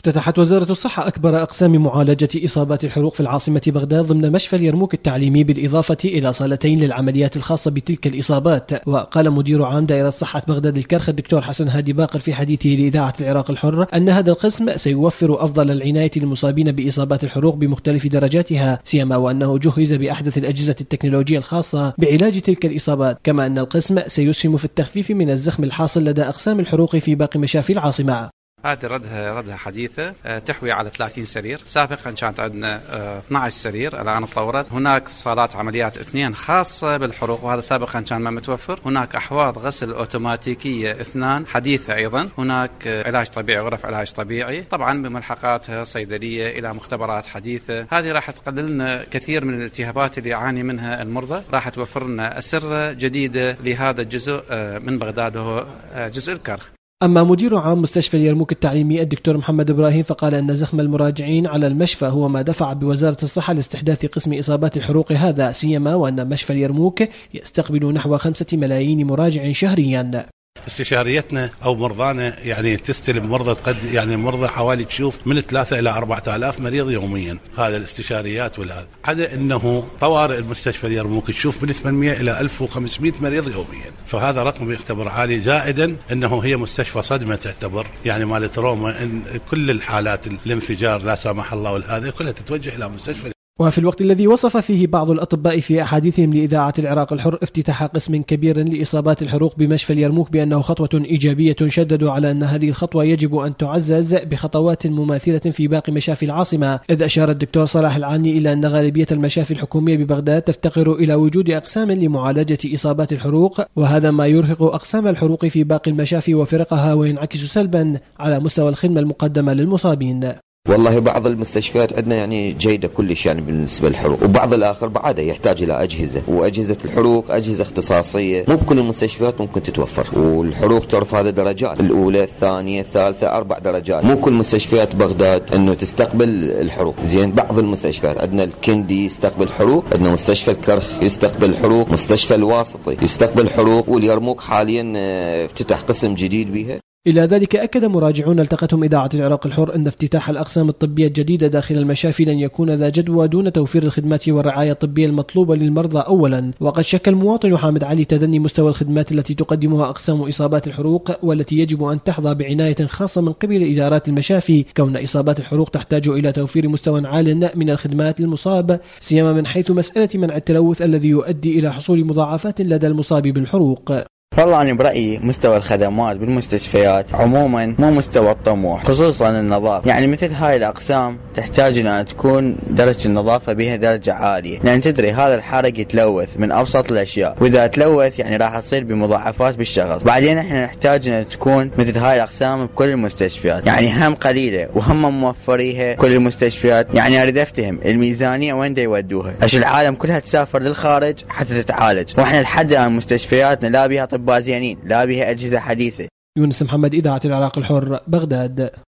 افتتحت وزارة الصحة أكبر أقسام معالجة إصابات الحروق في العاصمة بغداد ضمن مشفى اليرموك التعليمي بالإضافة إلى صالتين للعمليات الخاصة بتلك الإصابات. وقال مدير عام دائرة صحة بغداد الكرخ الدكتور حسن هادي باقر في حديثه لإذاعة العراق الحر أن هذا القسم سيوفر أفضل العناية للمصابين بإصابات الحروق بمختلف درجاتها، سيما وأنه جهز بأحدث الأجهزة التكنولوجية الخاصة بعلاج تلك الإصابات، كما أن القسم سيسهم في التخفيف من الزخم الحاصل لدى أقسام الحروق في باقي مشافي العاصمة. هذه ردها حديثة تحوي على 30 سرير. سابقا كانت عندنا 12 سرير، الآن تطورت. هناك صالات عمليات 2 خاصة بالحروق، وهذا سابقا كان ما متوفر. هناك أحواض غسل أوتوماتيكية 2 حديثة أيضا. هناك علاج طبيعي، غرف علاج طبيعي طبعا بملحقاتها، صيدلية إلى مختبرات حديثة. هذه راح تقلل لنا كثير من الالتهابات اللي يعاني منها المرضى، راح توفر لنا أسرة جديدة لهذا الجزء من بغداد وهو جزء الكرخ. أما مدير عام مستشفى اليرموك التعليمي الدكتور محمد إبراهيم فقال أن زخم المراجعين على المشفى هو ما دفع بوزارة الصحة لاستحداث قسم إصابات الحروق هذا، سيما وأن مشفى اليرموك يستقبل نحو 5 ملايين مراجع شهريا. استشاريتنا أو مرضانا يعني تستلم مرضى قد يعني مرضى حوالي تشوف من 3 إلى 4000 مريض يوميا. هذا الاستشاريات والهذا عدا أنه طوارئ المستشفى اليرموك تشوف من 800 إلى 1500 مريض يوميا، فهذا رقم يعتبر عالي. زائدا أنه هي مستشفى صدمة تعتبر يعني مال تروما، إن كل الحالات الانفجار لا سامح الله والهذا كلها تتوجه إلى مستشفى. وفي الوقت الذي وصف فيه بعض الأطباء في أحاديثهم لإذاعة العراق الحر افتتاح قسم كبير لإصابات الحروق بمشفى اليرموك بأنه خطوة إيجابية، شددوا على أن هذه الخطوة يجب أن تعزز بخطوات مماثلة في باقي مشافي العاصمة. إذ أشار الدكتور صلاح العاني إلى أن غالبية المشافي الحكومية ببغداد تفتقر إلى وجود أقسام لمعالجة إصابات الحروق، وهذا ما يرهق أقسام الحروق في باقي المشافي وفرقها وينعكس سلبا على مستوى الخدمة المقدمة للمصابين. والله بعض المستشفيات عندنا يعني جيدة كلش يعني بالنسبة للحروق، وبعض الآخر بعده يحتاج إلى أجهزة، وأجهزة الحروق أجهزة اختصاصية مو بكل المستشفيات ممكن تتوفر. والحروق تعرف هذا درجات، الأولى الثانية الثالثة 4 درجات. مو كل مستشفيات بغداد إنه تستقبل الحروق. زين بعض المستشفيات عندنا الكندي يستقبل حروق، عندنا مستشفى الكرخ يستقبل حروق، مستشفى الواسطي يستقبل حروق، واليرموك حاليا افتتح قسم جديد بها. إلى ذلك أكد مراجعون التقتهم إذاعة العراق الحر أن افتتاح الأقسام الطبية الجديدة داخل المشافي لن يكون ذا جدوى دون توفير الخدمات والرعاية الطبية المطلوبة للمرضى أولا. وقد شك المواطن حامد علي تدني مستوى الخدمات التي تقدمها أقسام إصابات الحروق، والتي يجب أن تحظى بعناية خاصة من قبل إدارات المشافي، كون إصابات الحروق تحتاج إلى توفير مستوى عال من الخدمات للمصاب، سيما من حيث مسألة منع التلوث الذي يؤدي إلى حصول مضاعفات لدى المصاب بالحروق. والله أنا برأيي مستوى الخدمات بالمستشفيات عموما مو مستوى الطموح، خصوصا النظافة. يعني مثل هاي الأقسام تحتاج أن تكون درجة النظافة بها درجة عالية، لأن تدري هذا الحرق يتلوث من أبسط الأشياء، وإذا تلوث يعني راح تصير بمضاعفات بالشخص. بعدين احنا نحتاج أن تكون مثل هاي الأقسام بكل المستشفيات، يعني هم قليلة وهم موفريها كل المستشفيات. يعني أريد أفتهم الميزانية وين دا يودوها، عشان العالم كلها تسافر للخارج حتى تتعالج، واحنا لحد الآن مستشفياتنا لا بها أطباء زينين، لا بها أجهزة حديثة. يونس محمد، إذاعة العراق الحر، بغداد.